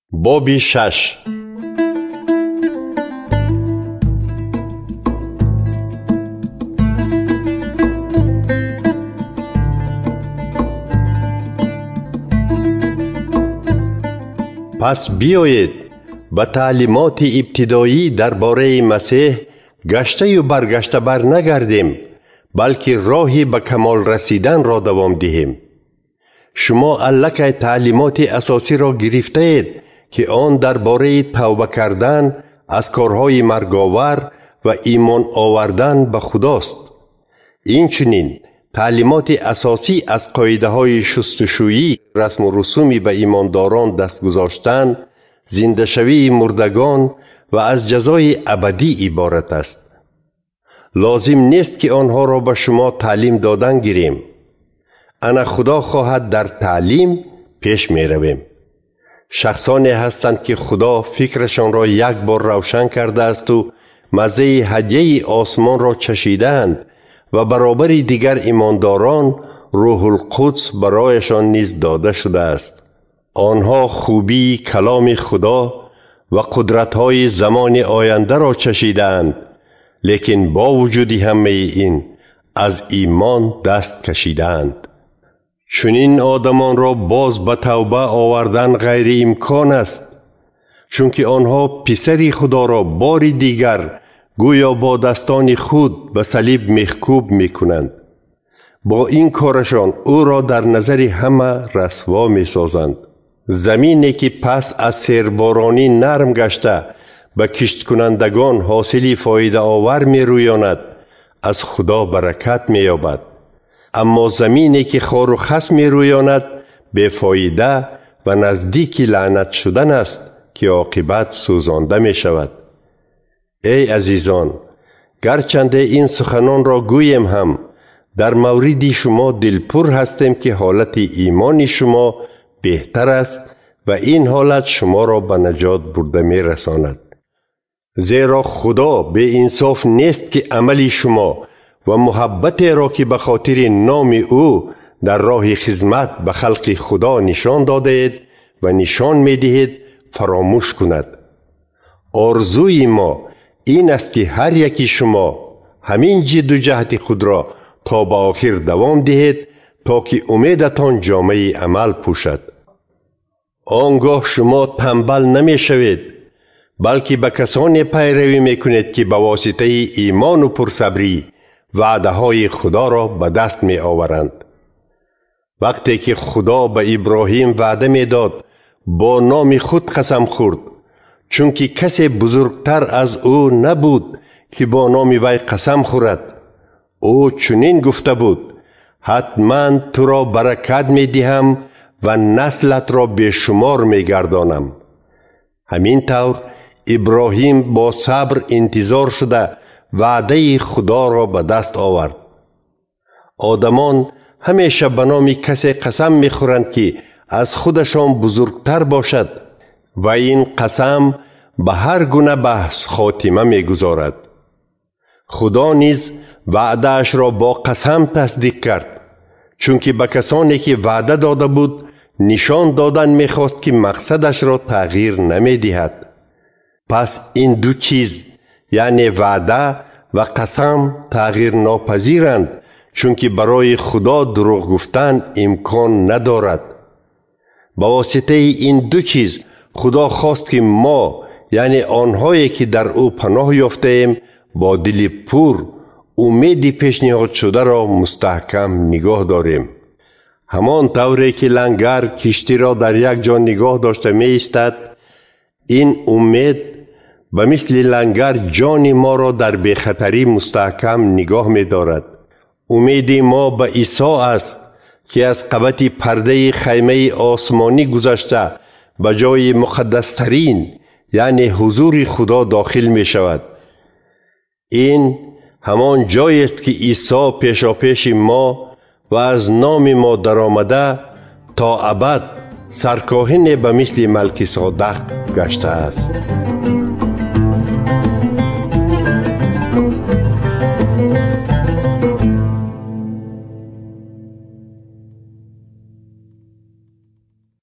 باب 6. پس بیایید به تعلیمات ابتدایی درباره مسیح گشته و برگشته بر نگردیم، بلکه راهی به کمال رسیدن را دوام دهیم. شما الکی تعلیمات اساسی را گرفته اید که آن درباره توبه کردن از کارهای مرگاور و ایمان آوردن به خداست. این چنین تعلیمات اساسی از قاعده های شستشویی، رسم و رسومی به ایمانداران دست گذاشتن، زنده شوی مردگان و از جزای ابدی عبارت است. لازم نیست که آنها را به شما تعلیم دادن گیریم. انا خدا خواهد در تعلیم پیش می رویم. شخصانی هستند که خدا فکرشان را یک بار روشن کرده است و مزه هدیه آسمان را چشیدند و برابر دیگر ایمانداران روح القدس برایشان نیز داده شده است. آنها خوبی کلام خدا و قدرت‌های زمان آینده را چشیدند، لیکن با وجود همه این از ایمان دست کشیدند. چون این آدمان را باز به توبه آوردن غیر امکان است، چون که آنها پسر خدا را بار دیگر گویا با دستان خود به صلیب محکوب می کنند. با این کارشان او را در نظر همه رسوا می سازند. زمینی که پس از سیربارانی نرم گشته به کشت کنندگان حاصلی فایده آور می رویاند، از خدا برکت می یابد. اما زمینی که خار و خس می رویاند بیفایده و نزدیک لعنت شدن است که عاقبت سوزانده می شود. ای عزیزان، گرچنده این سخنان را گویم هم در مورد شما دلپر هستیم که حالت ایمان شما بهتر است و این حالت شما را به نجات برده می رساند. زیرا خدا به انصاف نیست که عمل شما و محبت را که به خاطر نام او در راه خدمت به خلق خدا نشان داده اید و نشان می دهید فراموش کند. آرزوی ما این است که هر یکی شما همین جد و جهد خود را تا به آخر دوام دهید تا که امیدتان جامه عمل پوشد. آنگاه شما تنبل نمی شوید، بلکه به کسانی پیروی می کنید که به واسطه ایمان و پرصبری وعده های خدا را به دست می آورند. وقتی که خدا به ابراهیم وعده می داد با نام خود قسم خورد، چون که کسی بزرگتر از او نبود که با نام وی قسم خورد. او چنین گفته بود: حتما تو را برکت می دهم و نسلت را به شمار می گردانم. همین طور ابراهیم با صبر انتظار شده وعده خدا را به دست آورد. آدمان همیشه به نام کسی قسم می خورند که از خودشان بزرگتر باشد و این قسم به هر گونه بحث خاتمه می گذارد. خدا نیز وعدهش را با قسم تصدیق کرد، چون که به کسانی که وعده داده بود نشان دادن می خواست که مقصدش را تغییر نمی دهد. پس این دو چیز یعنی وعده و قسم تغییر ناپذیرند، چون که برای خدا دروغ گفتن امکان ندارد. با واسطه این دو چیز خدا خواست که ما یعنی آنهایی که در او پناه یافته ایم با دل پر امید پیشنهاد شده را مستحکم نگاه داریم. همان طوری که لنگر کشتی را در یک جا نگاه داشته می ایستد، این امید به مثل لنگر جان ما را در بی‌خطری مستحکم نگاه می دارد. امید ما به عیسی است که از قبط پرده خیمه آسمانی گذشته به جای مقدسترین یعنی حضور خدا داخل می شود. این همان جایی است که عیسی پیشاپیش ما و از نام ما در آمده تا ابد سرکاهن به مثل ملکی صادق گشته است.